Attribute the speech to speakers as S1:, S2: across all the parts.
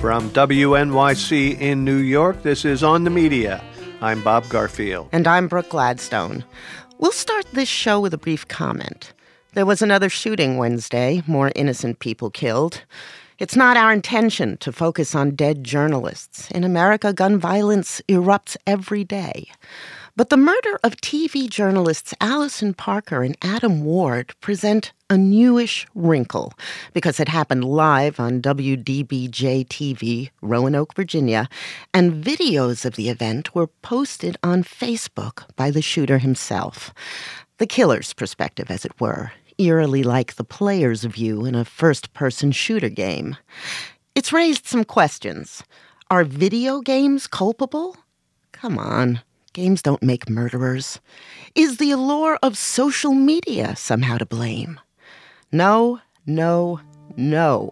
S1: From WNYC in New York, this is On the Media. I'm Bob Garfield.
S2: And I'm Brooke Gladstone. We'll start this show with a brief comment. There was another shooting Wednesday, more innocent people killed. It's not our intention to focus on dead journalists. In America, gun violence erupts every day. But the murder of TV journalists Allison Parker and Adam Ward present a newish wrinkle because it happened live on WDBJ-TV, Roanoke, Virginia, and videos of the event were posted on Facebook by the shooter himself. The killer's perspective, as it were, eerily like the player's view in a first-person shooter game. It's raised some questions. Are video games culpable? Come on. Games don't make murderers. Is the allure of social media somehow to blame? No, no, no.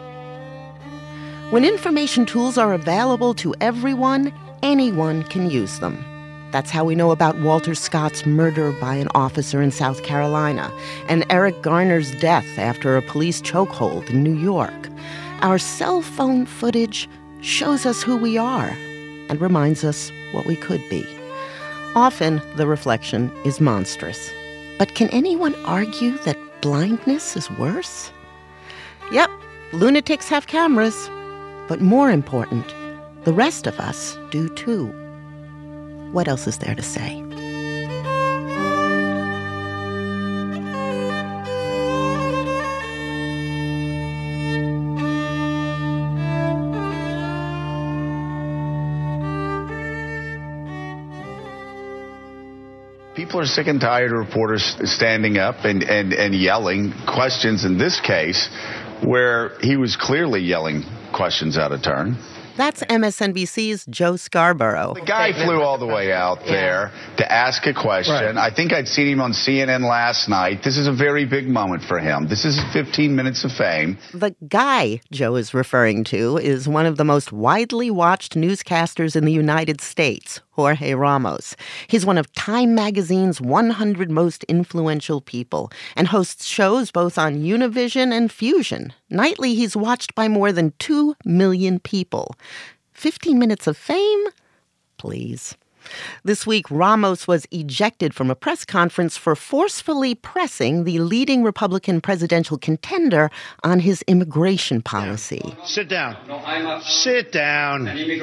S2: When information tools are available to everyone, anyone can use them. That's how we know about Walter Scott's murder by an officer in South Carolina and Eric Garner's death after a police chokehold in New York. Our cell phone footage shows us who we are and reminds us what we could be. Often, the reflection is monstrous. But can anyone argue that blindness is worse? Yep, lunatics have cameras. But more important, the rest of us do too. What else is there to say?
S3: People are sick and tired of reporters standing up and yelling questions in this case where he was clearly yelling questions out of turn.
S2: That's MSNBC's Joe Scarborough.
S3: The guy flew all the way out there to ask a question. Right. I think I'd seen him on CNN last night. This is a very big moment for him. This is 15 minutes of fame.
S2: The guy Joe is referring to is one of the most widely watched newscasters in the United States, Jorge Ramos. He's one of Time Magazine's 100 most influential people and hosts shows both on Univision and Fusion. Nightly, he's watched by more than 2 million people. 15 minutes of fame? Please. This week, Ramos was ejected from a press conference for forcefully pressing the leading Republican presidential contender on his immigration policy.
S4: Sit down.
S5: No, I'm
S4: Sit down.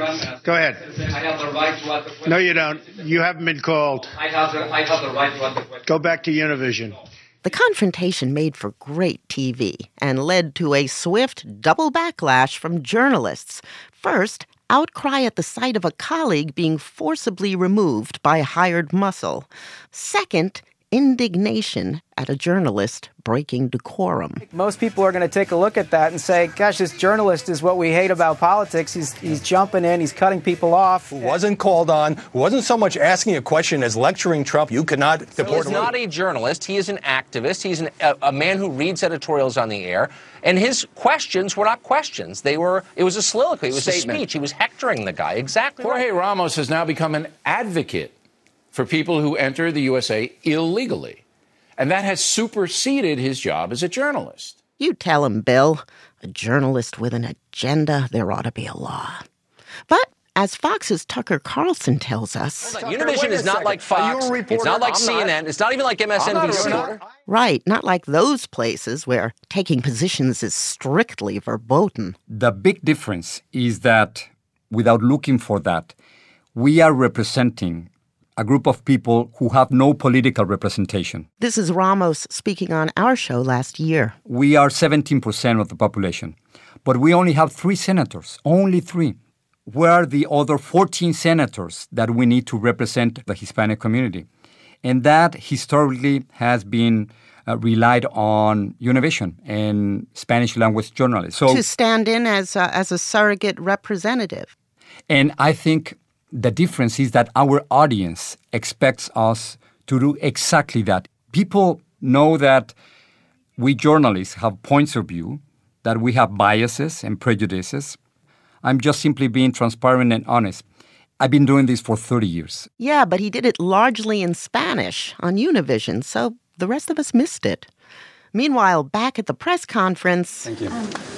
S4: Go ahead.
S5: I have the right to ask the question.
S4: No, you don't. You haven't been called.
S5: I have the right to ask the question.
S4: Go back to Univision.
S2: The confrontation made for great TV and led to a swift double backlash from journalists. First, outcry at the sight of a colleague being forcibly removed by hired muscle. Second, indignation at a journalist breaking decorum.
S6: Most people are going to take a look at that and say, gosh, this journalist is what we hate about politics. He's jumping in, he's cutting people off.
S7: Who wasn't called on, who wasn't so much asking a question as lecturing Trump. You cannot deport him.
S8: He's not a journalist. He is an activist. He's a man who reads editorials on the air. And his questions were not questions. It was a soliloquy. It was a speech. He was hectoring the guy. Exactly.
S9: Jorge Ramos has now become an advocate for people who enter the USA illegally. And that has superseded his job as a journalist.
S2: You tell him, Bill. A journalist with an agenda, there ought to be a law. But as Fox's Tucker Carlson tells us...
S8: Univision is not like Fox. It's not like CNN. It's not even like MSNBC.
S2: Right, not like those places where taking positions is strictly verboten.
S10: The big difference is that, without looking for that, we are representing a group of people who have no political representation.
S2: This is Ramos speaking on our show last year.
S10: We are 17% of the population, but we only have 3 senators, only 3. Where are the other 14 senators that we need to represent the Hispanic community? And that historically has been relied on Univision and Spanish language journalists.
S2: So, to stand in as a surrogate representative.
S10: And I think the difference is that our audience expects us to do exactly that. People know that we journalists have points of view, that we have biases and prejudices. I'm just simply being transparent and honest. I've been doing this for 30 years.
S2: Yeah, but he did it largely in Spanish on Univision, so the rest of us missed it. Meanwhile, back at the press conference...
S11: Thank you.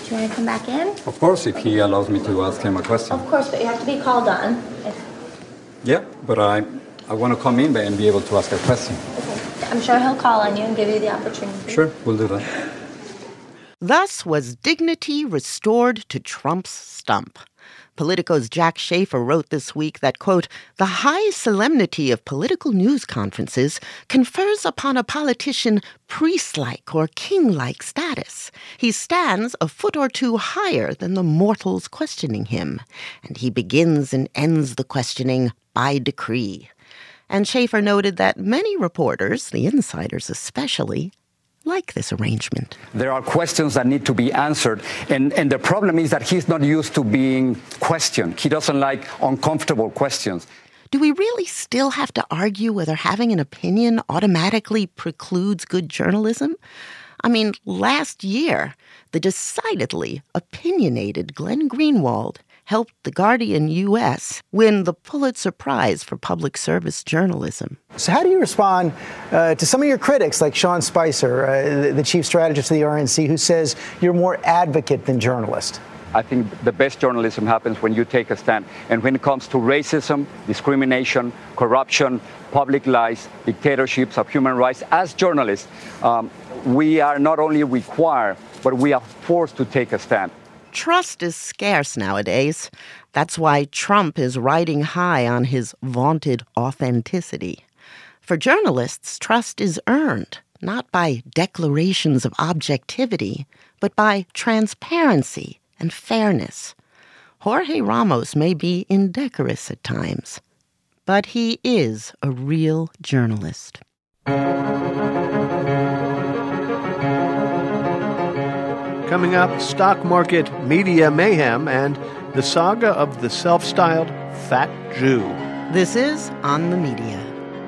S11: Do you want to come back in?
S10: Of course, if he allows me to ask him a question.
S11: Of course, but you have to be called on.
S10: Yeah, but I want to come in and be able to ask a question.
S11: Okay. I'm sure he'll call on you and give you the opportunity.
S10: Sure, we'll do that.
S2: Thus was dignity restored to Trump's stump. Politico's Jack Schafer wrote this week that, quote, the high solemnity of political news conferences confers upon a politician priest-like or king-like status. He stands a foot or two higher than the mortals questioning him, and he begins and ends the questioning by decree. And Schafer noted that many reporters, the insiders especially, like this arrangement.
S12: There are questions that need to be answered, and the problem is that he's not used to being questioned. He doesn't like uncomfortable questions.
S2: Do we really still have to argue whether having an opinion automatically precludes good journalism? I mean, last year, the decidedly opinionated Glenn Greenwald helped The Guardian U.S. win the Pulitzer Prize for Public Service Journalism.
S13: So how do you respond to some of your critics, like Sean Spicer, the chief strategist of the RNC, who says you're more advocate than journalist?
S12: I think the best journalism happens when you take a stand. And when it comes to racism, discrimination, corruption, public lies, dictatorships of human rights, as journalists, we are not only required, but we are forced to take a stand.
S2: Trust is scarce nowadays. That's why Trump is riding high on his vaunted authenticity. For journalists, trust is earned, not by declarations of objectivity, but by transparency and fairness. Jorge Ramos may be indecorous at times, but he is a real journalist.
S1: Coming up, stock market media mayhem and the saga of the self-styled Fat Jew.
S2: This is On the Media.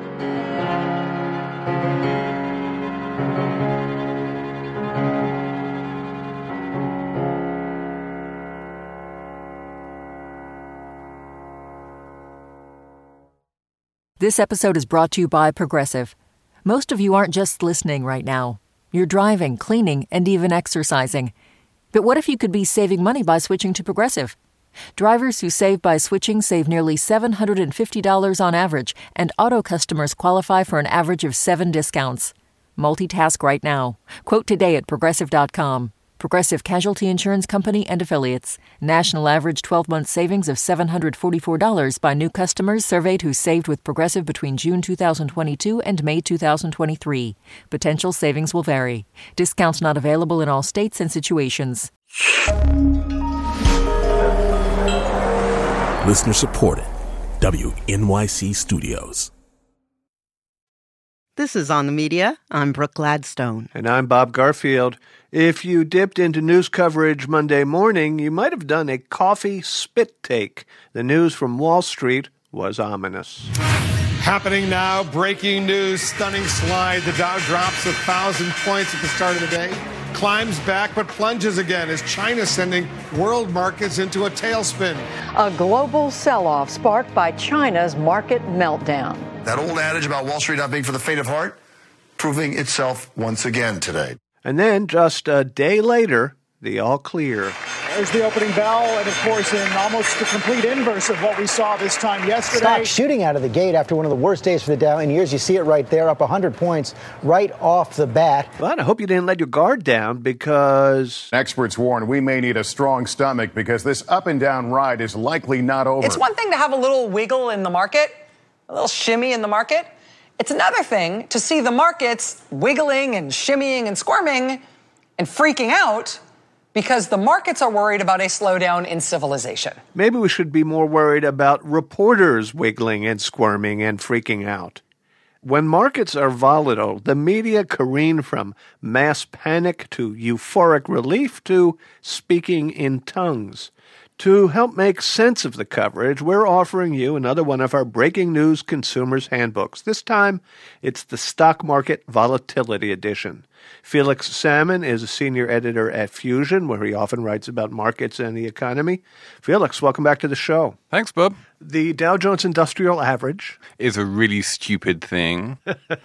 S14: This episode is brought to you by Progressive. Most of you aren't just listening right now. You're driving, cleaning, and even exercising. But what if you could be saving money by switching to Progressive? Drivers who save by switching save nearly $750 on average, and auto customers qualify for an average of 7 discounts. Multitask right now. Quote today at Progressive.com. Progressive Casualty Insurance Company and Affiliates. National average 12-month savings of $744 by new customers surveyed who saved with Progressive between June 2022 and May 2023. Potential savings will vary. Discounts not available in all states and situations.
S15: Listener supported. WNYC Studios.
S2: This is On the Media. I'm Brooke Gladstone.
S1: And I'm Bob Garfield. If you dipped into news coverage Monday morning, you might have done a coffee spit take. The news from Wall Street was ominous.
S16: Happening now, breaking news, stunning slide. The Dow drops 1,000 points at the start of the day, climbs back but plunges again as China sending world markets into a tailspin.
S17: A global sell-off sparked by China's market meltdown.
S18: That old adage about Wall Street not being for the faint of heart, proving itself once again today.
S1: And then just a day later, the all clear.
S19: There's the opening bell, and of course, in almost the complete inverse of what we saw this time yesterday.
S13: Stock shooting out of the gate after one of the worst days for the Dow in years. You see it right there, up 100 points right off the bat.
S1: But I hope you didn't let your guard down because...
S20: Experts warn we may need a strong stomach because this up and down ride is likely not over.
S21: It's one thing to have a little wiggle in the market, a little shimmy in the market. It's another thing to see the markets wiggling and shimmying and squirming and freaking out because the markets are worried about a slowdown in civilization.
S1: Maybe we should be more worried about reporters wiggling and squirming and freaking out. When markets are volatile, the media careen from mass panic to euphoric relief to speaking in tongues. To help make sense of the coverage, we're offering you another one of our Breaking News Consumers Handbooks. This time, it's the Stock Market Volatility Edition. Felix Salmon is a senior editor at Fusion, where he often writes about markets and the economy. Felix, welcome back to the show.
S3: Thanks, Bob.
S1: The Dow Jones Industrial Average
S3: is a really stupid thing.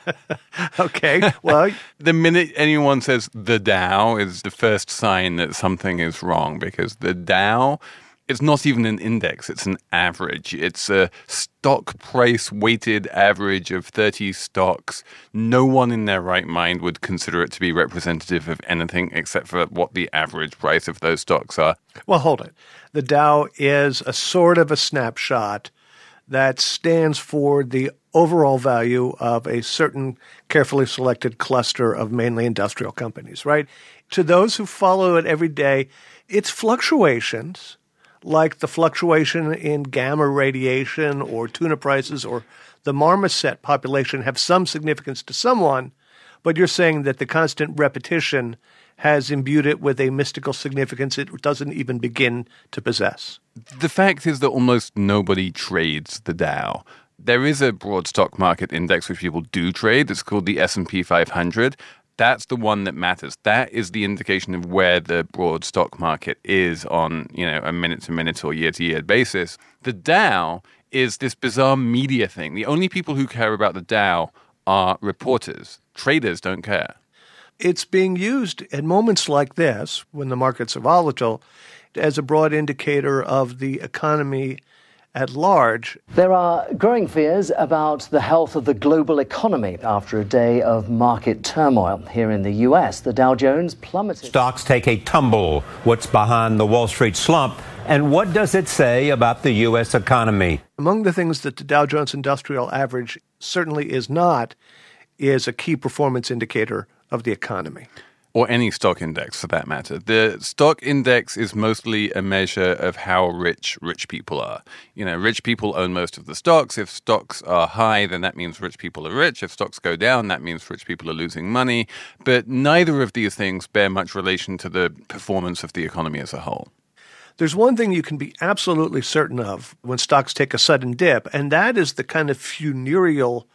S1: Okay, well,
S3: the minute anyone says the Dow is the first sign that something is wrong, because the Dow, it's not even an index, it's an average. It's a stock price weighted average of 30 stocks. No one in their right mind would consider it to be representative of anything except for what the average price of those stocks are.
S1: Well, hold it. The Dow is a sort of a snapshot that stands for the overall value of a certain carefully selected cluster of mainly industrial companies, right? To those who follow it every day, its fluctuations, like the fluctuation in gamma radiation or tuna prices or the marmoset population, have some significance to someone, but you're saying that the constant repetition has imbued it with a mystical significance it doesn't even begin to possess.
S3: The fact is that almost nobody trades the Dow. There is a broad stock market index which people do trade. It's called the S&P 500. That's the one that matters. That is the indication of where the broad stock market is on, a minute-to-minute or year-to-year basis. The Dow is this bizarre media thing. The only people who care about the Dow are reporters. Traders don't care.
S1: It's being used at moments like this, when the markets are volatile, as a broad indicator of the economy at large.
S22: There are growing fears about the health of the global economy after a day of market turmoil. Here in the U.S., the Dow Jones plummeted.
S23: Stocks take a tumble. What's behind the Wall Street slump? And what does it say about the U.S. economy?
S1: Among the things that the Dow Jones Industrial Average certainly is not, is a key performance indicator of the economy.
S3: Or any stock index, for that matter. The stock index is mostly a measure of how rich people are. Rich people own most of the stocks. If stocks are high, then that means rich people are rich. If stocks go down, that means rich people are losing money. But neither of these things bear much relation to the performance of the economy as a whole.
S1: There's one thing you can be absolutely certain of when stocks take a sudden dip, and that is the kind of funereal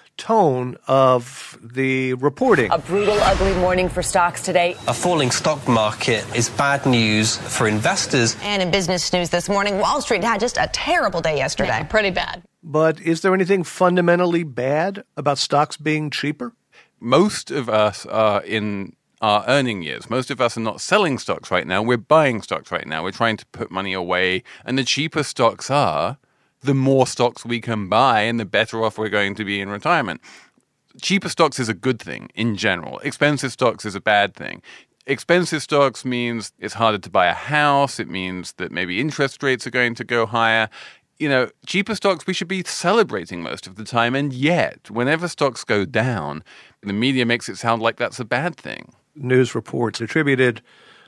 S1: tone of the reporting.
S24: A brutal, ugly morning for stocks today.
S25: A falling stock market is bad news for investors.
S24: And in business news this morning, Wall Street had just a terrible day yesterday.
S11: Yeah, pretty bad.
S1: But is there anything fundamentally bad about stocks being cheaper?
S3: Most of us are in our earning years. Most of us are not selling stocks right now. We're buying stocks right now. We're trying to put money away. And the cheaper stocks are, the more stocks we can buy and the better off we're going to be in retirement. Cheaper stocks is a good thing in general. Expensive stocks is a bad thing. Expensive stocks means it's harder to buy a house. It means that maybe interest rates are going to go higher. Cheaper stocks we should be celebrating most of the time. And yet, whenever stocks go down, the media makes it sound like that's a bad thing.
S1: News reports attributed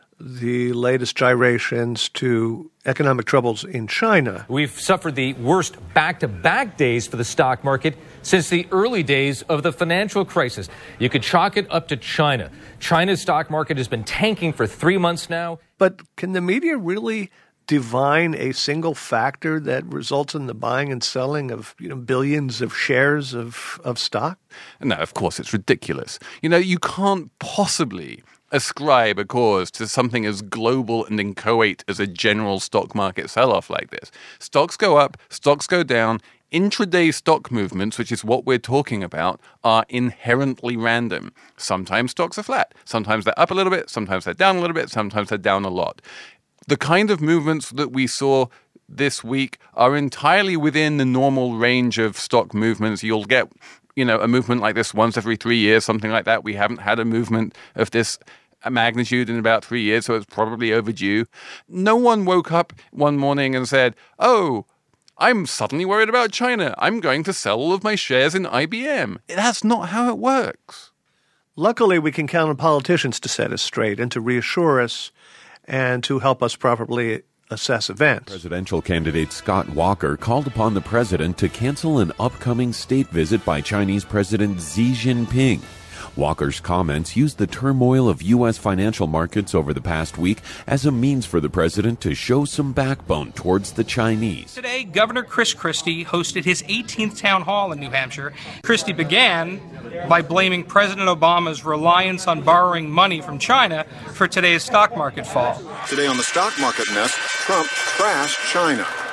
S1: the latest gyrations to economic troubles in China.
S26: We've suffered the worst back-to-back days for the stock market since the early days of the financial crisis. You could chalk it up to China. China's stock market has been tanking for 3 months now.
S1: But can the media really divine a single factor that results in the buying and selling of billions of shares of stock?
S3: No, of course, it's ridiculous. You can't possibly ascribe a cause to something as global and inchoate as a general stock market sell-off like this. Stocks go up, stocks go down. Intraday stock movements, which is what we're talking about, are inherently random. Sometimes stocks are flat. Sometimes they're up a little bit. Sometimes they're down a little bit. Sometimes they're down a lot. The kind of movements that we saw this week are entirely within the normal range of stock movements. You'll get, a movement like this once every 3 years, something like that. We haven't had a movement of this magnitude in about 3 years, so it's probably overdue. No one woke up one morning and said, "Oh, I'm suddenly worried about China. I'm going to sell all of my shares in IBM." That's not how it works.
S1: Luckily, we can count on politicians to set us straight and to reassure us and to help us properly assess events.
S27: Presidential candidate Scott Walker called upon the president to cancel an upcoming state visit by Chinese President Xi Jinping. Walker's comments used the turmoil of U.S. financial markets over the past week as a means for the president to show some backbone towards the Chinese.
S28: Today, Governor Chris Christie hosted his 18th town hall in New Hampshire. Christie began by blaming President Obama's reliance on borrowing money from China for today's stock market fall.
S20: Today on the stock market mess, Trump trashed China.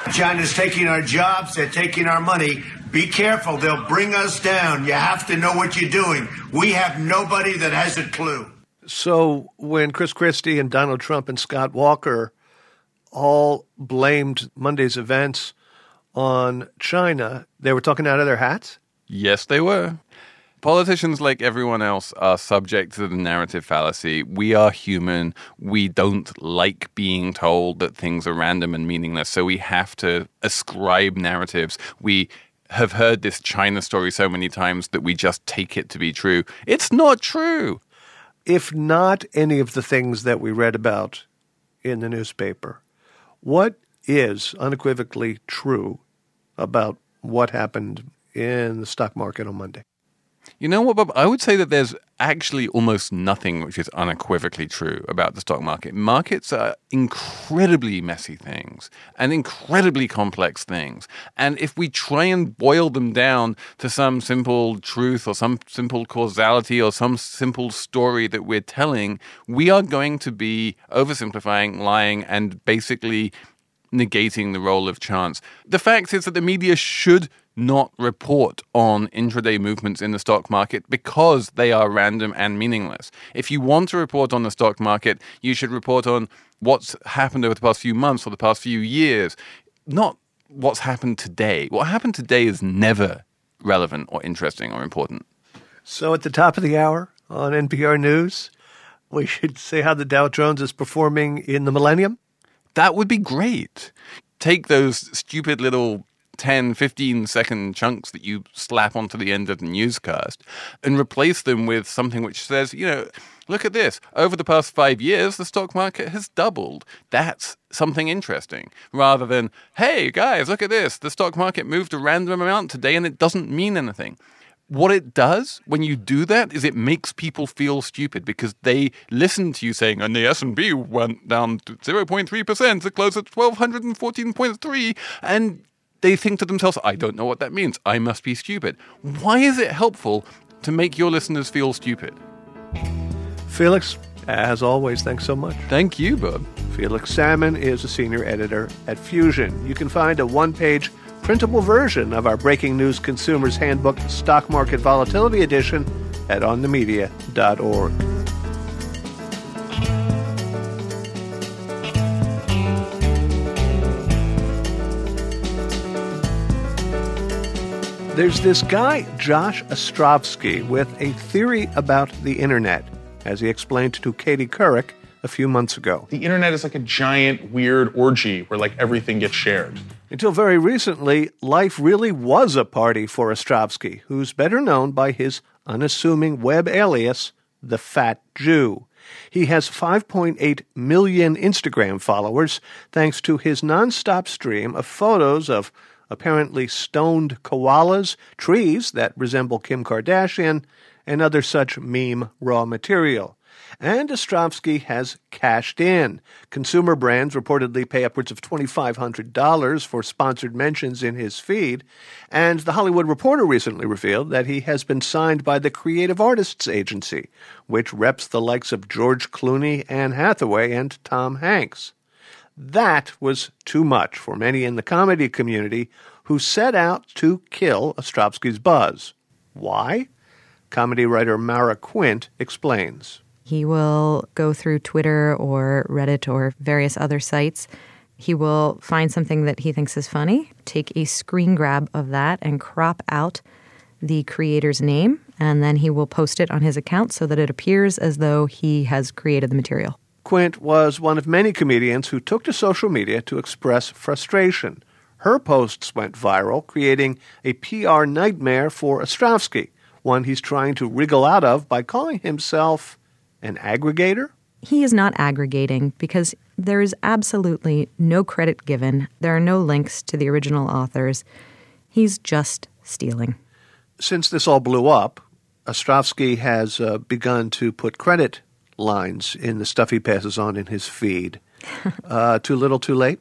S4: China's taking our jobs, they're taking our money. Be careful, they'll bring us down. You have to know what you're doing. We have nobody that has a clue.
S1: So when Chris Christie and Donald Trump and Scott Walker all blamed Monday's events on China, they were talking out of their hats?
S3: Yes, they were. Politicians, like everyone else, are subject to the narrative fallacy. We are human. We don't like being told that things are random and meaningless, so we have to ascribe narratives. We have heard this China story so many times that we just take it to be true. It's not true.
S1: If not any of the things that we read about in the newspaper, what is unequivocally true about what happened in the stock market on Monday?
S3: You know what, Bob? I would say that there's actually almost nothing which is unequivocally true about the stock market. Markets are incredibly messy things and incredibly complex things. And if we try and boil them down to some simple truth or some simple causality or some simple story that we're telling, we are going to be oversimplifying, lying, and basically negating the role of chance. The fact is that the media should not report on intraday movements in the stock market because they are random and meaningless. If you want to report on the stock market, you should report on what's happened over the past few months or the past few years, not what's happened today. What happened today is never relevant or interesting or important.
S1: So at the top of the hour on NPR News, we should say how the Dow Jones is performing in the millennium?
S3: That would be great. Take those stupid little 10, 15-second chunks that you slap onto the end of the newscast and replace them with something which says, look at this. Over the past 5 years, the stock market has doubled. That's something interesting. Rather than, hey, guys, look at this. The stock market moved a random amount today and it doesn't mean anything. What it does when you do that is it makes people feel stupid because they listen to you saying, and the S&P went down to 0.3% to close at 1,214.3, and they think to themselves, I don't know what that means. I must be stupid. Why is it helpful to make your listeners feel stupid?
S1: Felix, as always, thanks so much.
S3: Thank you, Bob.
S1: Felix Salmon is a senior editor at Fusion. You can find a one-page printable version of our Breaking News Consumer's Handbook Stock Market Volatility Edition at onthemedia.org. There's this guy, Josh Ostrovsky, with a theory about the internet, as he explained to Katie Couric a few months ago.
S5: The internet is like a giant, weird orgy where everything gets shared.
S1: Until very recently, life really was a party for Ostrovsky, who's better known by his unassuming web alias, The Fat Jew. He has 5.8 million Instagram followers thanks to his nonstop stream of photos of apparently stoned koalas, trees that resemble Kim Kardashian, and other such meme raw material. And Ostrovsky has cashed in. Consumer brands reportedly pay upwards of $2,500 for sponsored mentions in his feed. And The Hollywood Reporter recently revealed that he has been signed by the Creative Artists Agency, which reps the likes of George Clooney, Anne Hathaway, and Tom Hanks. That was too much for many in the comedy community who set out to kill Ostrovsky's buzz. Why? Comedy writer Mara Quint explains.
S6: He will go through Twitter or Reddit or various other sites. He will find something that he thinks is funny, take a screen grab of that and crop out the creator's name, and then he will post it on his account so that it appears as though he has created the material.
S1: Quint was one of many comedians who took to social media to express frustration. Her posts went viral, creating a PR nightmare for Ostrovsky, one he's trying to wriggle out of by calling himself an aggregator?
S6: He is not aggregating because there is absolutely no credit given. There are no links to the original authors. He's just stealing.
S1: Since this all blew up, Ostrovsky has begun to put credit lines in the stuff he passes on in his feed. Too little, too late?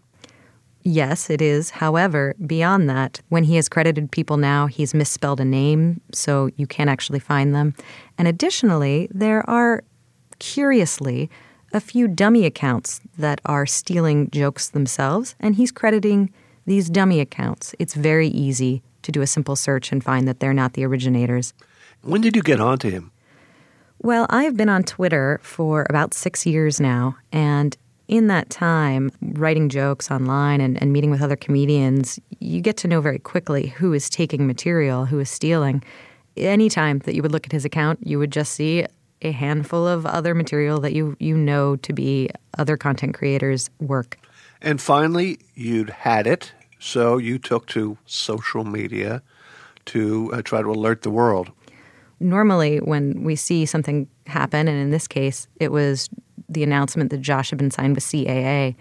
S6: Yes, it is. However, beyond that, when he has credited people now, he's misspelled a name, so you can't actually find them. And additionally, there are, curiously, a few dummy accounts that are stealing jokes themselves, and he's crediting These dummy accounts, it's very easy to do a simple search and find that they're not the originators.
S1: When did you get onto him?
S6: Well, I've been on Twitter for about 6 years now, and in that time, writing jokes online and meeting with other comedians, you get to know very quickly who is taking material, who is stealing. Anytime that you would look at his account, you would just see a handful of other material that you know to be other content creators' work.
S1: And finally, you'd had it, so you took to social media to try to alert the world.
S6: Normally, when we see something happen, and in this case, it was the announcement that Josh had been signed with CAA,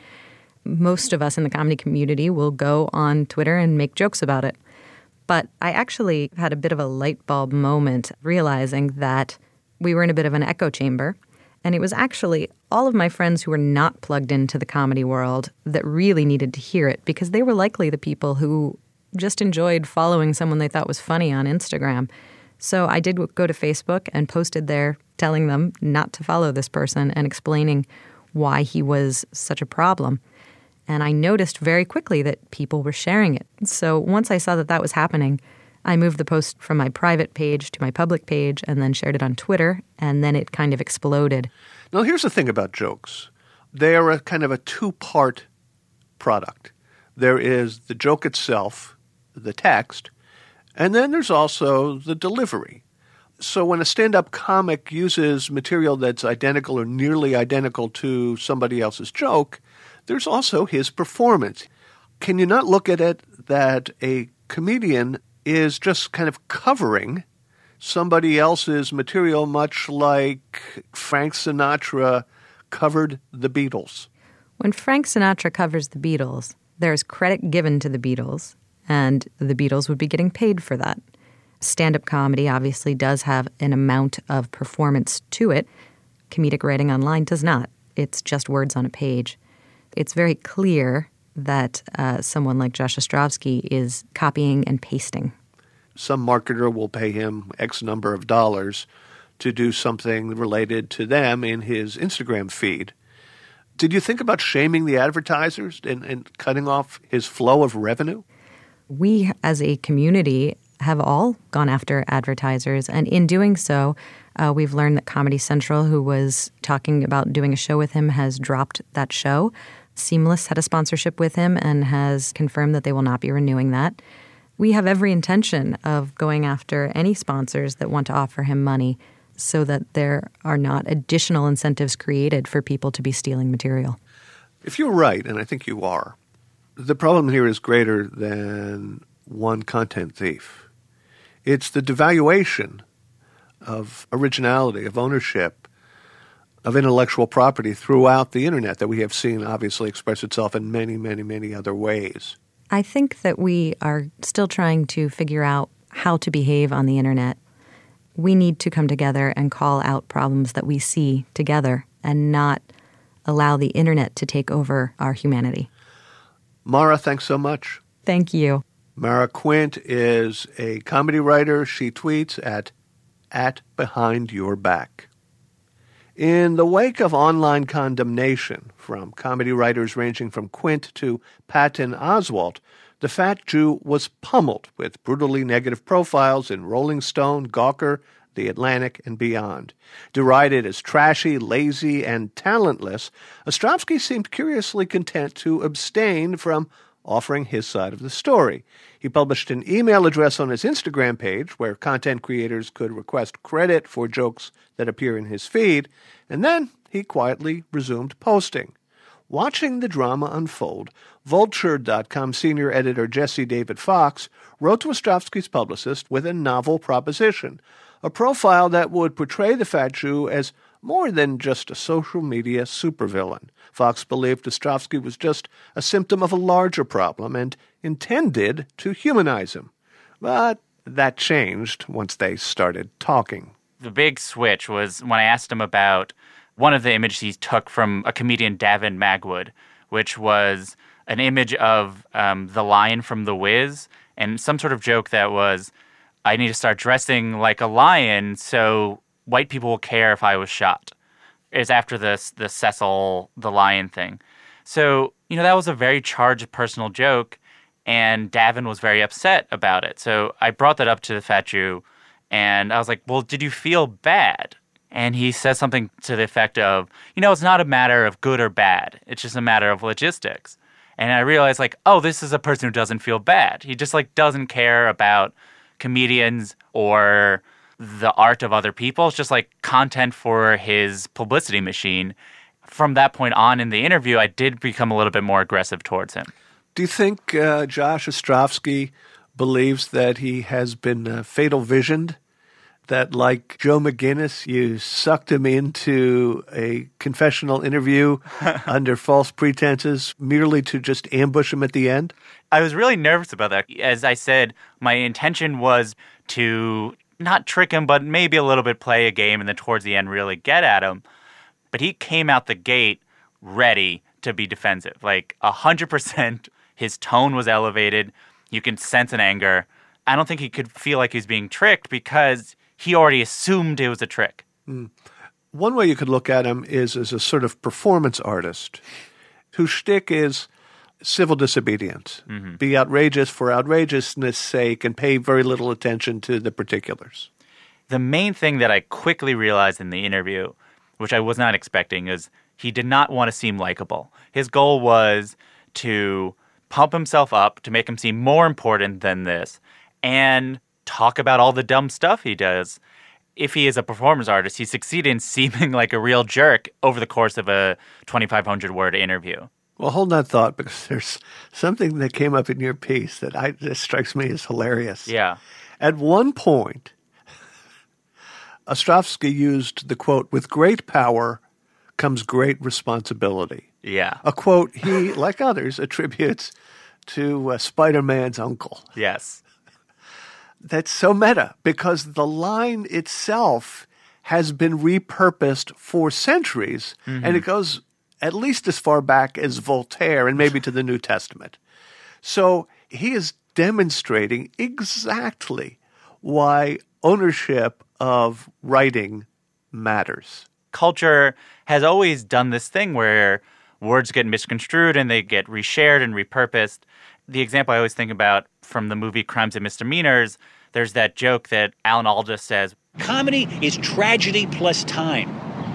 S6: most of us in the comedy community will go on Twitter and make jokes about it. But I actually had a bit of a light bulb moment realizing that we were in a bit of an echo chamber. And it was actually all of my friends who were not plugged into the comedy world that really needed to hear it, because they were likely the people who just enjoyed following someone they thought was funny on Instagram. So I did go to Facebook and posted there telling them not to follow this person and explaining why he was such a problem. And I noticed very quickly that people were sharing it. So once I saw that that was happening, I moved the post from my private page to my public page and then shared it on Twitter, and then it kind of exploded.
S1: Now, here's the thing about jokes. They are a kind of a two-part product. There is the joke itself, the text, and then there's also the delivery. So when a stand-up comic uses material that's identical or nearly identical to somebody else's joke, there's also his performance. Can you not look at it that a comedian is just kind of covering somebody else's material, much like Frank Sinatra covered the Beatles?
S6: When Frank Sinatra covers the Beatles, there's credit given to the Beatles, and the Beatles would be getting paid for that. Stand-up comedy obviously does have an amount of performance to it. Comedic writing online does not. It's just words on a page. It's very clear that someone like Josh Ostrovsky is copying and pasting.
S1: Some marketer will pay him X number of dollars to do something related to them in his Instagram feed. Did you think about shaming the advertisers and cutting off his flow of revenue?
S6: We, as a community, have all gone after advertisers. And in doing so, we've learned that Comedy Central, who was talking about doing a show with him, has dropped that show. Seamless had a sponsorship with him and has confirmed that they will not be renewing that. We have every intention of going after any sponsors that want to offer him money so that there are not additional incentives created for people to be stealing material.
S1: If you're right, and I think you are, the problem here is greater than one content thief. It's the devaluation of originality, of ownership, of intellectual property throughout the internet that we have seen obviously express itself in many, many, many other ways.
S6: I think that we are still trying to figure out how to behave on the internet. We need to come together and call out problems that we see together and not allow the internet to take over our humanity.
S1: Mara, thanks so much.
S6: Thank you.
S1: Mara Quint is a comedy writer. She tweets at Behind Your Back. In the wake of online condemnation from comedy writers ranging from Quint to Patton Oswalt, the fat Jew was pummeled with brutally negative profiles in Rolling Stone, Gawker, The Atlantic, and beyond. Derided as trashy, lazy, and talentless, Ostrovsky seemed curiously content to abstain from offering his side of the story. He published an email address on his Instagram page where content creators could request credit for jokes that appear in his feed, and then he quietly resumed posting. Watching the drama unfold, Vulture.com senior editor Jesse David Fox wrote to Ostrovsky's publicist with a novel proposition, a profile that would portray the fat Jew as more than just a social media supervillain. Fox believed Ostrovsky was just a symptom of a larger problem and intended to humanize him. But that changed once they started talking.
S2: The big switch was when I asked him about one of the images he took from a comedian, Davin Magwood, which was an image of the lion from The Wiz, and some sort of joke that was, I need to start dressing like a lion so white people will care if I was shot. It's after the Cecil the lion thing. So, that was a very charged personal joke, And Davin was very upset about it. So I brought that up to the Fat Jew, and I was like, well, did you feel bad? And he says something to the effect of, it's not a matter of good or bad. It's just a matter of logistics. And I realized, this is a person who doesn't feel bad. He just, doesn't care about comedians or the art of other people. It's just, content for his publicity machine. From that point on in the interview, I did become a little bit more aggressive towards him.
S1: Do you think Josh Ostrovsky believes that he has been fatal visioned? That, like Joe McGinnis, you sucked him into a confessional interview under false pretenses merely to just ambush him at the end?
S2: I was really nervous about that. As I said, my intention was to not trick him, but maybe a little bit play a game and then towards the end really get at him. But he came out the gate ready to be defensive. 100%, his tone was elevated. You can sense an anger. I don't think he could feel like he was being tricked because he already assumed it was a trick.
S1: One way you could look at him is as a sort of performance artist whose shtick is civil disobedience. Mm-hmm. Be outrageous for outrageousness' sake and pay very little attention to the particulars.
S2: The main thing that I quickly realized in the interview, which I was not expecting, is he did not want to seem likable. His goal was to pump himself up, to make him seem more important than this, and talk about all the dumb stuff he does. If he is a performance artist, he succeeded in seeming like a real jerk over the course of a 2,500-word interview.
S1: Well, hold that thought, because there's something that came up in your piece that strikes me as hilarious.
S2: Yeah.
S1: At one point, Ostrovsky used the quote, "With great power comes great responsibility."
S2: Yeah.
S1: A quote he, like others, attributes to Spider-Man's uncle.
S2: Yes.
S1: That's so meta, because the line itself has been repurposed for centuries, and it goes at least as far back as Voltaire and maybe to the New Testament. So he is demonstrating exactly why ownership of writing matters.
S2: Culture has always done this thing where words get misconstrued and they get reshared and repurposed. The example I always think about from the movie Crimes and Misdemeanors, there's that joke that Alan Alda says,
S7: comedy is tragedy plus time.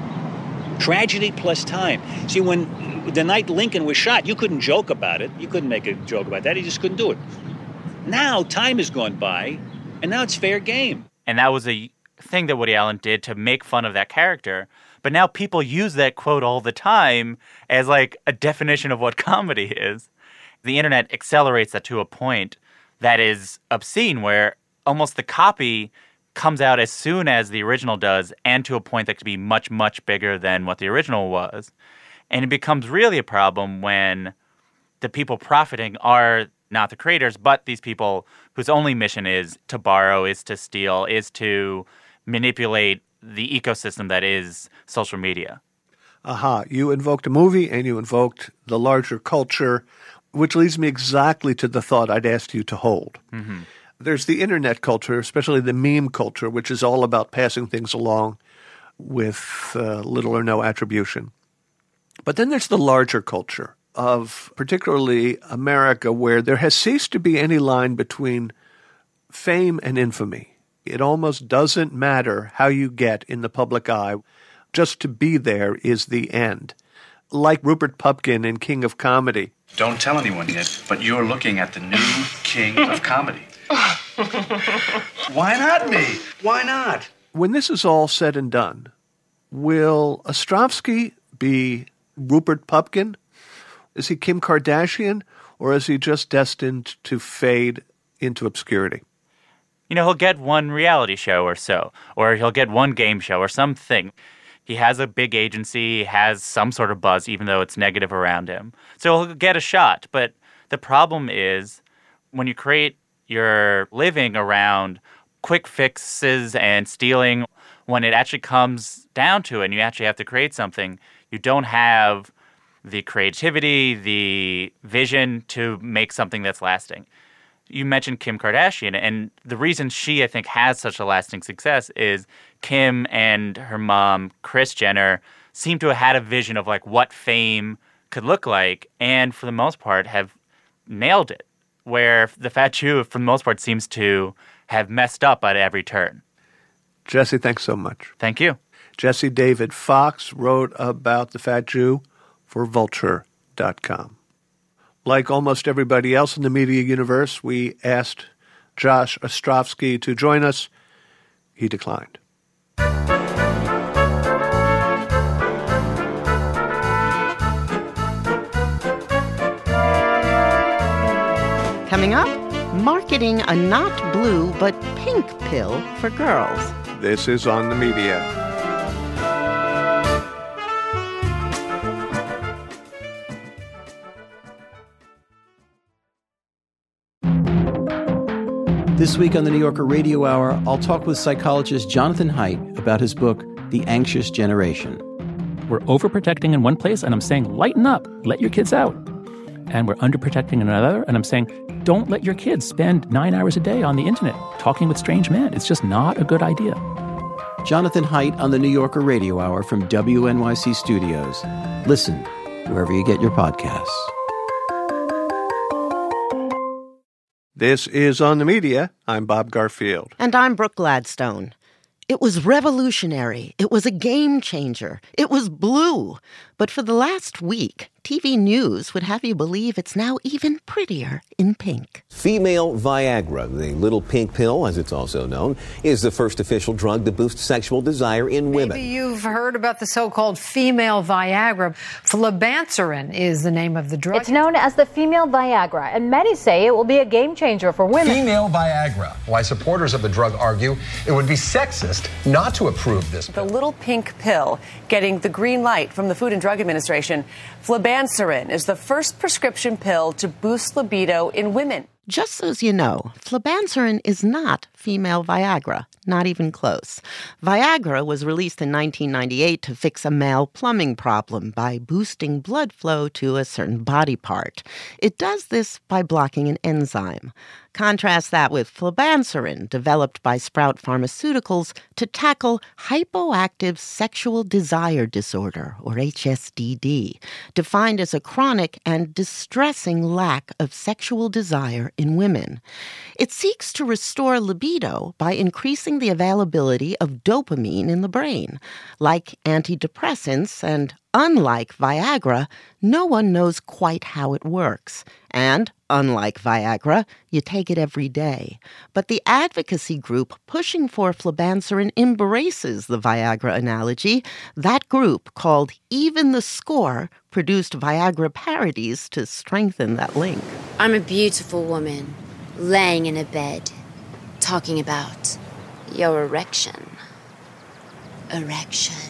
S7: Tragedy plus time. See, when the night Lincoln was shot, you couldn't joke about it. You couldn't make a joke about that. You just couldn't do it. Now, time has gone by, and now it's fair game.
S2: And that was a thing that Woody Allen did to make fun of that character. But now people use that quote all the time as like a definition of what comedy is. The internet accelerates that to a point that is obscene, where almost the copy comes out as soon as the original does, and to a point that could be much, much bigger than what the original was. And it becomes really a problem when the people profiting are not the creators, but these people whose only mission is to borrow, is to steal, is to manipulate the ecosystem that is social media.
S1: Aha, you invoked a movie and you invoked the larger culture, which leads me exactly to the thought I'd asked you to hold. Mm-hmm. There's the internet culture, especially the meme culture, which is all about passing things along with little or no attribution. But then there's the larger culture of particularly America, where there has ceased to be any line between fame and infamy. It almost doesn't matter how you get in the public eye. Just to be there is the end. Like Rupert Pupkin in King of Comedy.
S8: Don't tell anyone yet, but you're looking at the new King of Comedy. Why not me? Why not?
S1: When this is all said and done, will Ostrovsky be Rupert Pupkin? Is he Kim Kardashian? Or is he just destined to fade into obscurity?
S2: You know, he'll get one reality show or so, or he'll get one game show or something. He has a big agency, he has some sort of buzz, even though it's negative around him. So he'll get a shot. But the problem is when you create your living around quick fixes and stealing, when it actually comes down to it and you actually have to create something, you don't have the creativity, the vision to make something that's lasting. You mentioned Kim Kardashian, and the reason she, I think, has such a lasting success is Kim and her mom, Kris Jenner, seem to have had a vision of like what fame could look like, and for the most part have nailed it. where the Fat Jew, for the most part, seems to have messed up at every turn.
S1: Jesse, thanks so much.
S2: Thank you.
S1: Jesse David Fox wrote about the Fat Jew for Vulture.com. Like almost everybody else in the media universe, we asked Josh Ostrovsky to join us. He declined.
S9: Coming up, marketing a not blue but pink pill for girls.
S1: This is On the Media.
S10: This week on the New Yorker Radio Hour, I'll talk with psychologist Jonathan Haidt about his book, The Anxious Generation.
S12: We're overprotecting in one place, and I'm saying, lighten up, let your kids out. And we're underprotecting in another, and I'm saying, don't let your kids spend 9 hours a day on the internet talking with strange men. It's just not a good idea.
S10: Jonathan Haidt on the New Yorker Radio Hour from WNYC Studios. Listen wherever you get your podcasts.
S1: This is On the Media. I'm Bob Garfield.
S9: And I'm Brooke Gladstone. It was revolutionary. It was a game changer. It was blue. But for the last week, TV news would have you believe it's now even prettier in pink.
S14: Female Viagra, the little pink pill, as it's also known, is the first official drug to boost sexual desire in women.
S15: Maybe you've heard about the so-called female Viagra. Flibanserin is the name of the drug.
S16: It's known as the female Viagra, and many say it will be a game changer for women.
S17: Female Viagra. Why supporters of the drug argue it would be sexist not to approve this pill.
S18: The little pink pill getting the green light from the Food and Drug Administration. Flibanserin is the first prescription pill to boost libido in women.
S9: Just so you know, flibanserin is not female Viagra, not even close. Viagra was released in 1998 to fix a male plumbing problem by boosting blood flow to a certain body part. It does this by blocking an enzyme. Contrast that with flibanserin, developed by Sprout Pharmaceuticals to tackle hypoactive sexual desire disorder, or HSDD, defined as a chronic and distressing lack of sexual desire in women. It seeks to restore libido by increasing the availability of dopamine in the brain. Like antidepressants and unlike Viagra, no one knows quite how it works. And, unlike Viagra, you take it every day. But the advocacy group pushing for flibanserin embraces the Viagra analogy. That group, called Even the Score, produced Viagra parodies to strengthen that link.
S29: I'm a beautiful woman, laying in a bed, talking about your erection. Erection.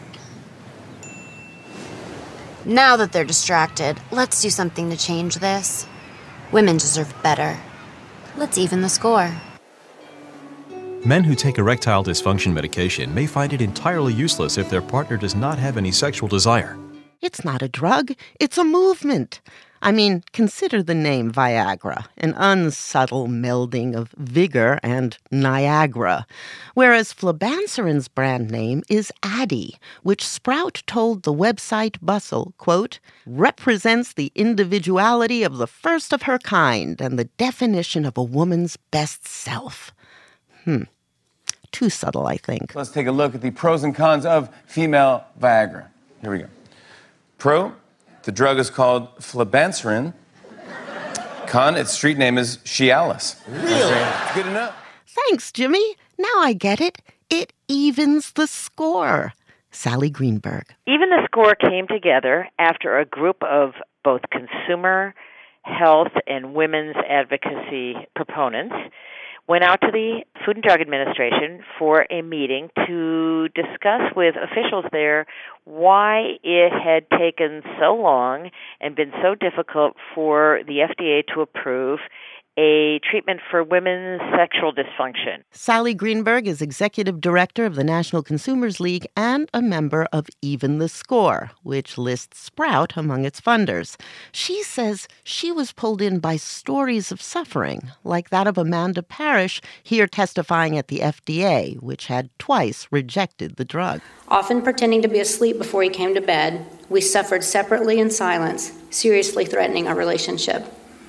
S29: Now that they're distracted, let's do something to change this. Women deserve better. Let's even the score.
S30: Men who take erectile dysfunction medication may find it entirely useless if their partner does not have any sexual desire.
S9: It's not a drug, it's a movement. I mean, consider the name Viagra, an unsubtle melding of vigor and Niagara. Whereas flibanserin's brand name is Addyi, which Sprout told the website Bustle, quote, represents the individuality of the first of her kind and the definition of a woman's best self. Too subtle, I think.
S31: Let's take a look at the pros and cons of female Viagra. Here we go. Pro, the drug is called flibanserin. Con, its street name is Cialis. Really? Good enough.
S9: Thanks, Jimmy. Now I get it. It evens the score. Sally Greenberg.
S32: Even the Score came together after a group of both consumer, health, and women's advocacy proponents went out to the Food and Drug Administration for a meeting to discuss with officials there why it had taken so long and been so difficult for the FDA to approve a treatment for women's sexual dysfunction.
S9: Sally Greenberg is executive director of the National Consumers League and a member of Even the Score, which lists Sprout among its funders. She says she was pulled in by stories of suffering, like that of Amanda Parrish, here testifying at the FDA, which had twice rejected the drug.
S33: Often pretending to be asleep before he came to bed, we suffered separately in silence, seriously threatening our relationship.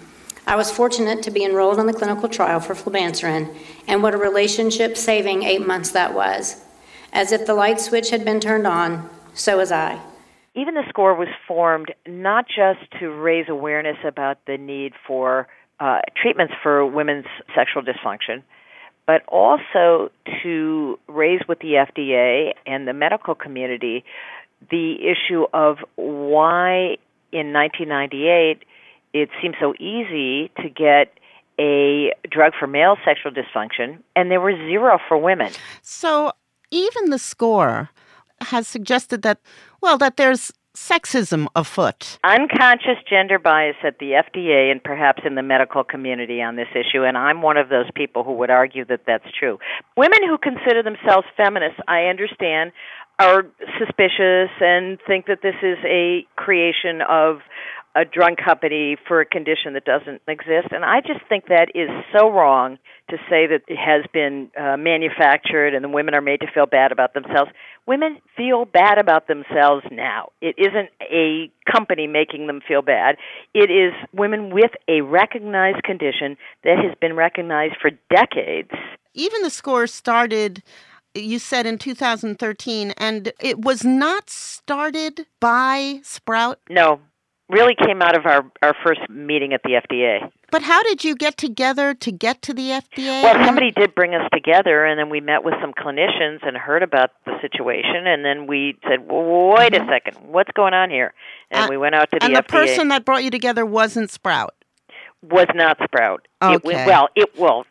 S33: I was fortunate to be enrolled on the clinical trial for flibanserin, and what a relationship-saving 8 months that was. As if the light switch had been turned on, so was I.
S32: Even the SCORE was formed not just to raise awareness about the need for treatments for women's sexual dysfunction, but also to raise with the FDA and the medical community the issue of why in 1998 it seemed so easy to get a drug for male sexual dysfunction, and there were zero for women.
S9: So even the SCORE has suggested that there's sexism afoot.
S32: Unconscious gender bias at the FDA and perhaps in the medical community on this issue, and I'm one of those people who would argue that that's true. Women who consider themselves feminists, I understand, are suspicious and think that this is a creation of a drug company for a condition that doesn't exist. And I just think that is so wrong to say that it has been manufactured and the women are made to feel bad about themselves. Women feel bad about themselves now. It isn't a company making them feel bad. It is women with a recognized condition that has been recognized for decades.
S9: Even the SCORE started, you said, in 2013, and it was not started by Sprout?
S32: No. Really came out of our first meeting at the FDA.
S9: But how did you get together to get to the FDA?
S32: Well, somebody did bring us together, and then we met with some clinicians and heard about the situation, and then we said, well, wait a second, what's going on here? And we went out to the FDA.
S9: And the person that brought you together wasn't Sprout?
S32: Was not Sprout.
S9: Okay.
S32: It was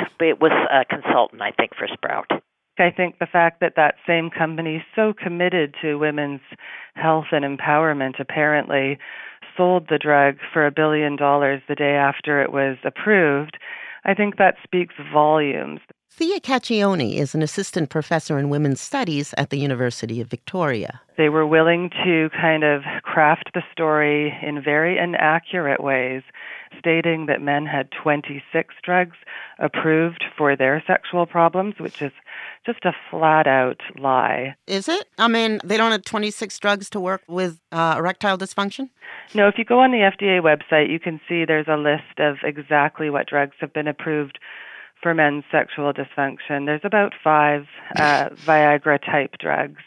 S32: a consultant, I think, for Sprout.
S4: I think the fact that that same company, so committed to women's health and empowerment, apparently sold the drug for $1 billion the day after it was approved, I think that speaks volumes.
S9: Thea Cacchione is an assistant professor in women's studies at the University of Victoria.
S4: They were willing to kind of craft the story in very inaccurate ways, stating that men had 26 drugs approved for their sexual problems, which is just a flat-out lie.
S9: Is it? I mean, they don't have 26 drugs to work with erectile dysfunction?
S4: No, if you go on the FDA website, you can see there's a list of exactly what drugs have been approved for men's sexual dysfunction. There's about 5 Viagra-type drugs.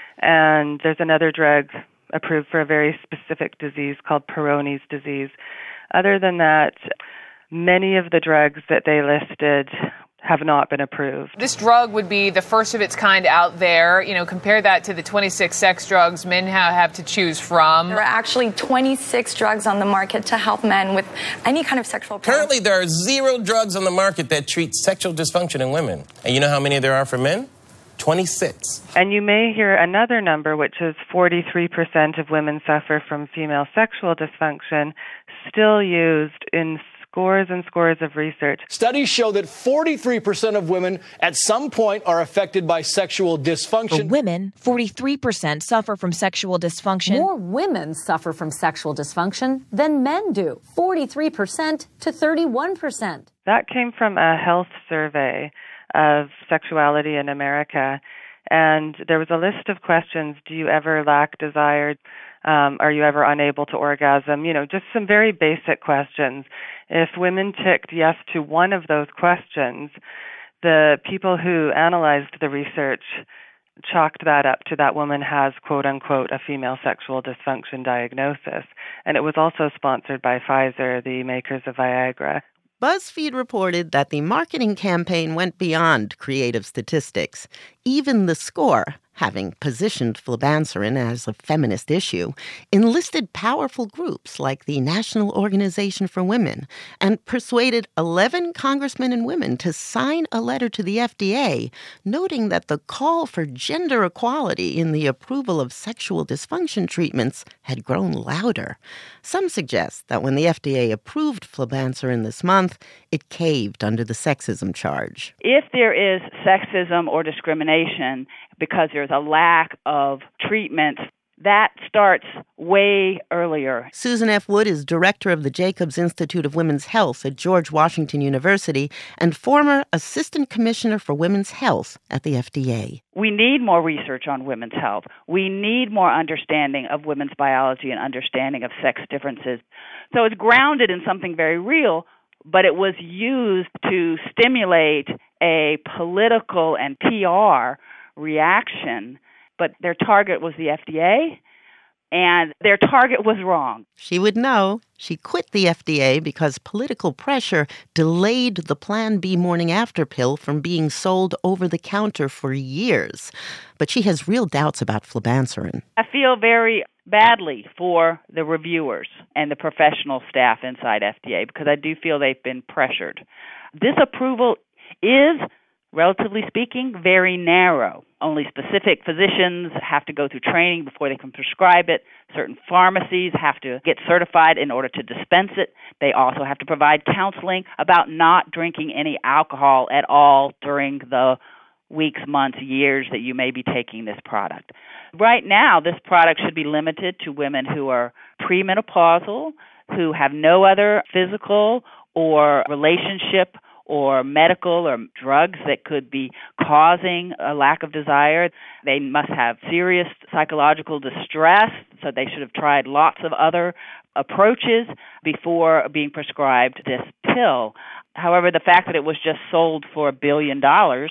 S4: And there's another drug approved for a very specific disease called Peyronie's disease. Other than that, many of the drugs that they listed have not been approved.
S11: This drug would be the first of its kind out there. You know, compare that to the 26 sex drugs men have to choose from.
S13: There are actually 26 drugs on the market to help men with any kind of sexual problem.
S19: Currently, there are 0 drugs on the market that treat sexual dysfunction in women. And you know how many there are for men? 26.
S4: And you may hear another number, which is 43% of women suffer from female sexual dysfunction, still used in scores and scores of research.
S20: Studies show that 43% of women at some point are affected by sexual dysfunction.
S21: For women, 43% suffer from sexual dysfunction.
S15: More women suffer from sexual dysfunction than men do, 43% to 31%.
S4: That came from a health survey of sexuality in America, and there was a list of questions. Do you ever lack desire? Are you ever unable to orgasm? You know, just some very basic questions. If women ticked yes to one of those questions, the people who analyzed the research chalked that up to that woman has, quote unquote, a female sexual dysfunction diagnosis. And it was also sponsored by Pfizer, the makers of Viagra.
S9: BuzzFeed reported that the marketing campaign went beyond creative statistics. Even the SCORE, having positioned flibanserin as a feminist issue, enlisted powerful groups like the National Organization for Women and persuaded 11 congressmen and women to sign a letter to the FDA noting that the call for gender equality in the approval of sexual dysfunction treatments had grown louder. Some suggest that when the FDA approved flibanserin this month, it caved under the sexism charge.
S22: If there is sexism or discrimination because there's a lack of treatment
S2: that starts way earlier.
S9: Susan F. Wood is director of the Jacobs Institute of Women's Health at George Washington University and former assistant commissioner for women's health at the FDA.
S2: We need more research on women's health. We need more understanding of women's biology and understanding of sex differences. So it's grounded in something very real, but it was used to stimulate a political and PR reaction. But their target was the FDA, and their target was wrong.
S9: She would know. She quit the FDA because political pressure delayed the Plan B morning after pill from being sold over the counter for years. But she has real doubts about flibanserin.
S2: I feel very badly for the reviewers and the professional staff inside FDA because I do feel they've been pressured. This approval is, relatively speaking, very narrow. Only specific physicians have to go through training before they can prescribe it. Certain pharmacies have to get certified in order to dispense it. They also have to provide counseling about not drinking any alcohol at all during the weeks, months, years that you may be taking this product. Right now, this product should be limited to women who are premenopausal, who have no other physical or relationship or medical or drugs that could be causing a lack of desire. They must have serious psychological distress, so they should have tried lots of other approaches before being prescribed this pill. However, the fact that it was just sold for $1 billion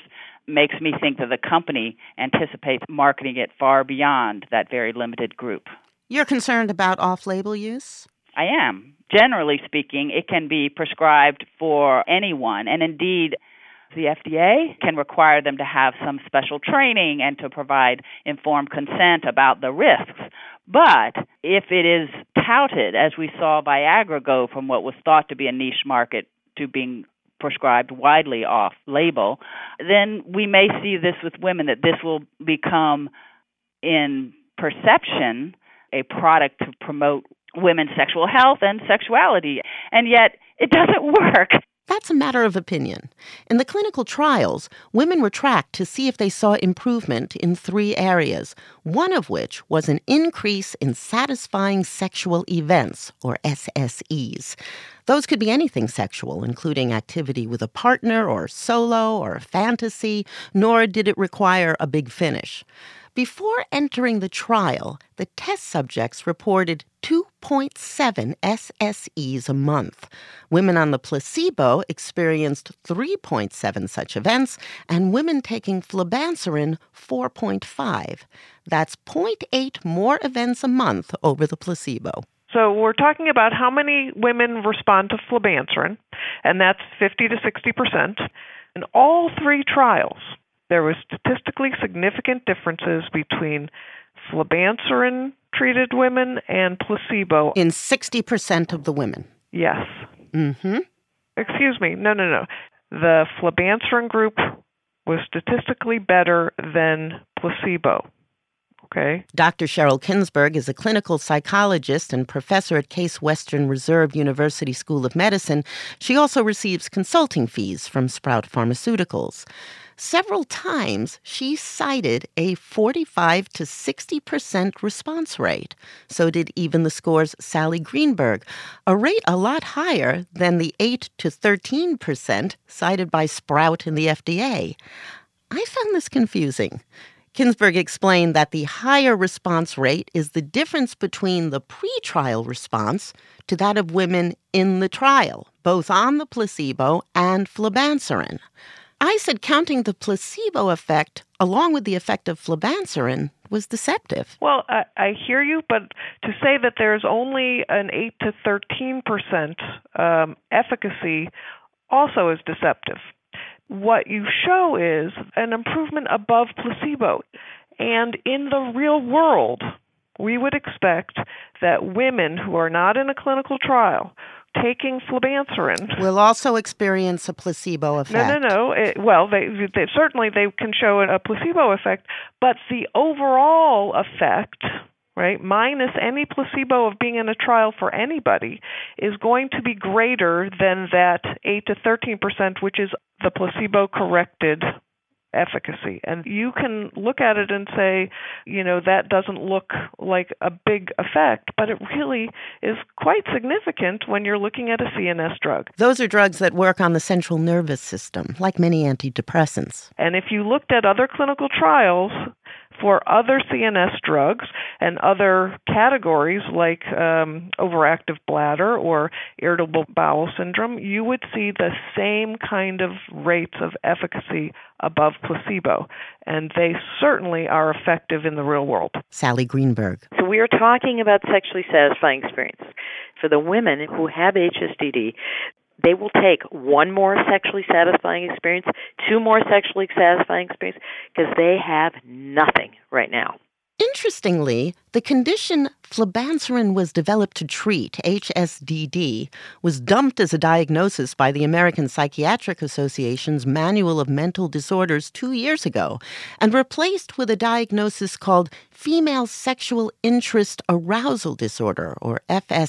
S2: makes me think that the company anticipates marketing it far beyond that very limited group.
S9: You're concerned about off-label use?
S2: I am. Generally speaking, it can be prescribed for anyone, and indeed, the FDA can require them to have some special training and to provide informed consent about the risks. But if it is touted, as we saw Viagra go from what was thought to be a niche market to being prescribed widely off-label, then we may see this with women, that this will become, in perception, a product to promote women's sexual health and sexuality. And yet, it doesn't work.
S9: That's a matter of opinion. In the clinical trials, women were tracked to see if they saw improvement in 3 areas, one of which was an increase in satisfying sexual events, or SSEs. Those could be anything sexual, including activity with a partner or solo or a fantasy, nor did it require a big finish. Before entering the trial, the test subjects reported 2.7 SSEs a month. Women on the placebo experienced 3.7 such events, and women taking flibanserin 4.5. That's 0.8 more events a month over the placebo.
S3: So we're talking about how many women respond to flibanserin, and that's 50 to 60%. In all 3 trials, there were statistically significant differences between flibanserin-treated women and placebo.
S9: In 60% of the women?
S3: Yes.
S9: Mm-hmm.
S3: Excuse me. No. The flibanserin group was statistically better than placebo. Okay.
S9: Dr. Cheryl Kinsberg is a clinical psychologist and professor at Case Western Reserve University School of Medicine. She also receives consulting fees from Sprout Pharmaceuticals. Several times, she cited a 45 to 60% response rate. So did even the Score's Sally Greenberg, a rate a lot higher than the 8 to 13% cited by Sprout and the FDA. I found this confusing. Kinsberg explained that the higher response rate is the difference between the pretrial response to that of women in the trial, both on the placebo and flibanserin. I said counting the placebo effect along with the effect of flibanserin was deceptive.
S3: Well, I hear you, but to say that there's only an 8 to 13% efficacy also is deceptive. What you show is an improvement above placebo. And in the real world, we would expect that women who are not in a clinical trial taking flibanserin
S9: will also experience a placebo effect.
S3: No. They certainly can show a placebo effect, but the overall effect, right, minus any placebo of being in a trial for anybody, is going to be greater than that 8 to 13%, which is the placebo-corrected efficacy. And you can look at it and say, that doesn't look like a big effect, but it really is quite significant when you're looking at a CNS drug.
S9: Those are drugs that work on the central nervous system, like many antidepressants.
S3: And if you looked at other clinical trials for other CNS drugs and other categories like overactive bladder or irritable bowel syndrome, you would see the same kind of rates of efficacy above placebo. And they certainly are effective in the real world.
S9: Sally Greenberg.
S32: So we are talking about sexually satisfying experience. For the women who have HSDD, they will take one more sexually satisfying experience, two more sexually satisfying experiences, because they have nothing right now.
S9: Interestingly, the condition flibanserin was developed to treat, HSDD, was dumped as a diagnosis by the American Psychiatric Association's Manual of Mental Disorders 2 years ago and replaced with a diagnosis called Female Sexual Interest Arousal Disorder, or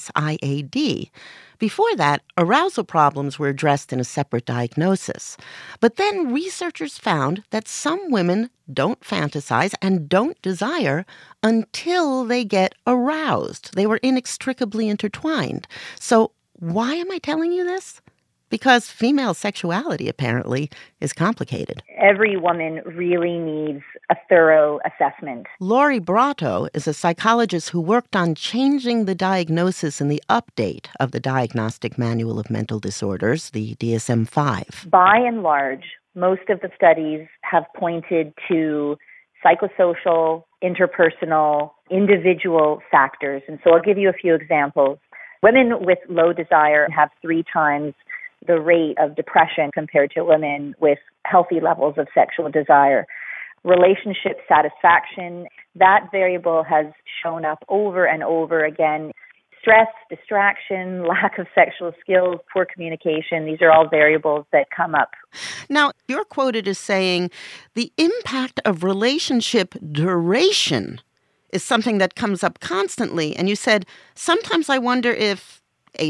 S9: FSIAD. Before that, arousal problems were addressed in a separate diagnosis. But then researchers found that some women don't fantasize and don't desire until they get aroused. They were inextricably intertwined. So why am I telling you this? Because female sexuality, apparently, is complicated.
S5: Every woman really needs a thorough assessment.
S9: Lori Brotto is a psychologist who worked on changing the diagnosis in the update of the Diagnostic Manual of Mental Disorders, the DSM-5.
S5: By and large, most of the studies have pointed to psychosocial, interpersonal, individual factors. And so I'll give you a few examples. Women with low desire have 3 times the rate of depression compared to women with healthy levels of sexual desire. Relationship satisfaction, that variable has shown up over and over again. Stress, distraction, lack of sexual skills, poor communication, these are all variables that come up.
S9: Now, you're quoted as saying the impact of relationship duration is something that comes up constantly. And you said, sometimes I wonder if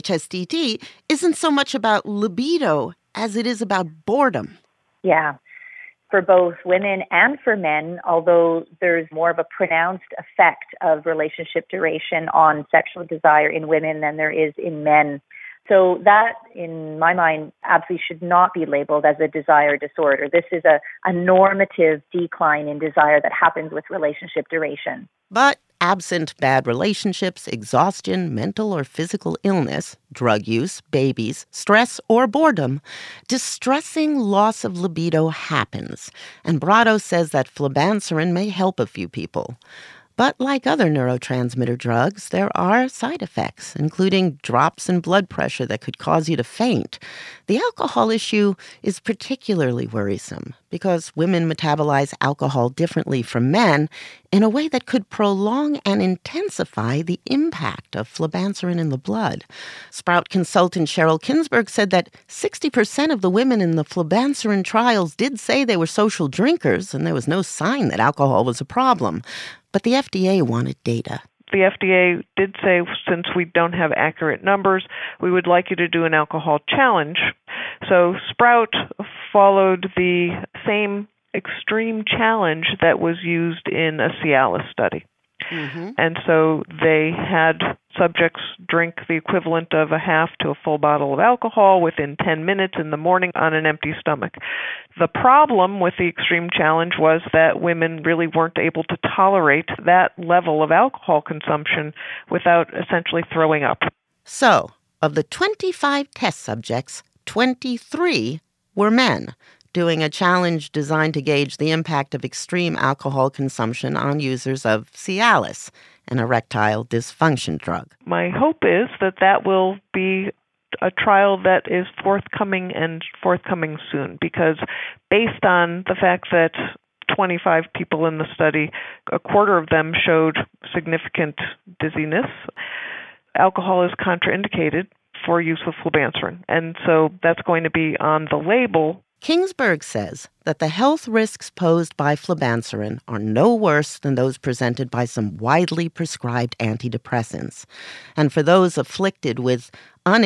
S9: HSDD isn't so much about libido as it is about boredom.
S5: Yeah. For both women and for men, although there's more of a pronounced effect of relationship duration on sexual desire in women than there is in men. So that, in my mind, absolutely should not be labeled as a desire disorder. This is a normative decline in desire that happens with relationship duration.
S9: But absent bad relationships, exhaustion, mental or physical illness, drug use, babies, stress, or boredom, distressing loss of libido happens. And Brotto says that flibanserin may help a few people. But like other neurotransmitter drugs, there are side effects, including drops in blood pressure that could cause you to faint. The alcohol issue is particularly worrisome because women metabolize alcohol differently from men in a way that could prolong and intensify the impact of flibanserin in the blood. Sprout consultant Cheryl Kinsberg said that 60% of the women in the flibanserin trials did say they were social drinkers, and there was no sign that alcohol was a problem. But the FDA wanted data.
S3: The FDA did say, since we don't have accurate numbers, we would like you to do an alcohol challenge. So Sprout followed the same extreme challenge that was used in a Cialis study. Mm-hmm. And so they had subjects drink the equivalent of a half to a full bottle of alcohol within 10 minutes in the morning on an empty stomach. The problem with the extreme challenge was that women really weren't able to tolerate that level of alcohol consumption without essentially throwing up.
S9: So, of the 25 test subjects, 23 were men, doing a challenge designed to gauge the impact of extreme alcohol consumption on users of Cialis, an erectile dysfunction drug.
S3: My hope is that that will be a trial that is forthcoming soon, because based on the fact that 25 people in the study, a quarter of them showed significant dizziness, alcohol is contraindicated for use with flibanserin. And so that's going to be on the label.
S9: Kingsberg says that the health risks posed by flibanserin are no worse than those presented by some widely prescribed antidepressants. And for those afflicted with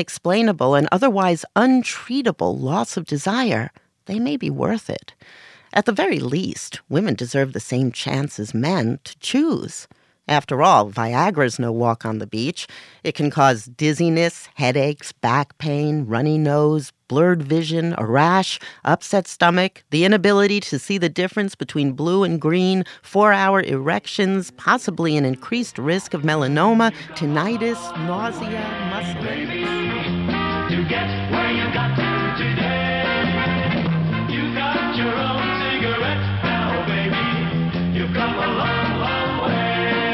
S9: unexplainable and otherwise untreatable loss of desire, they may be worth it. At the very least, women deserve the same chance as men to choose. After all, Viagra's no walk on the beach. It can cause dizziness, headaches, back pain, runny nose, blurred vision, a rash, upset stomach, the inability to see the difference between blue and green, 4-hour erections, possibly an increased risk of melanoma, tinnitus, nausea, muscle aches.
S1: To get where you got to today, you got your own cigarette now, baby. You've come a long, long way.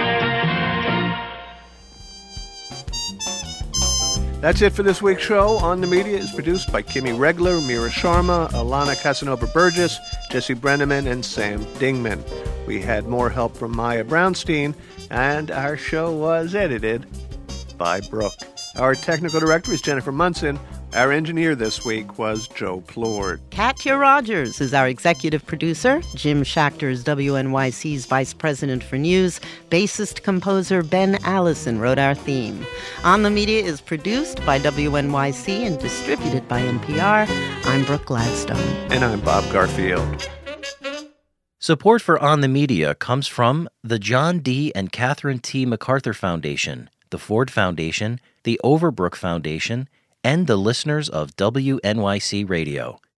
S6: That's it for this week's show. On the Media is produced by Kimmy Regler, Mira Sharma, Alana Casanova-Burgess, Jesse Brenneman, and Sam Dingman. We had more help from Maya Brownstein, and our show was edited by Brooke. Our technical director is Jennifer Munson. Our engineer this week was Joe Plourde.
S9: Katya Rogers is our executive producer. Jim Schachter is WNYC's vice president for news. Bassist-composer Ben Allison wrote our theme. On the Media is produced by WNYC and distributed by NPR. I'm Brooke Gladstone.
S6: And I'm Bob Garfield.
S7: Support for On the Media comes from the John D. and Catherine T. MacArthur Foundation, the Ford Foundation, the Overbrook Foundation, and the listeners of WNYC Radio.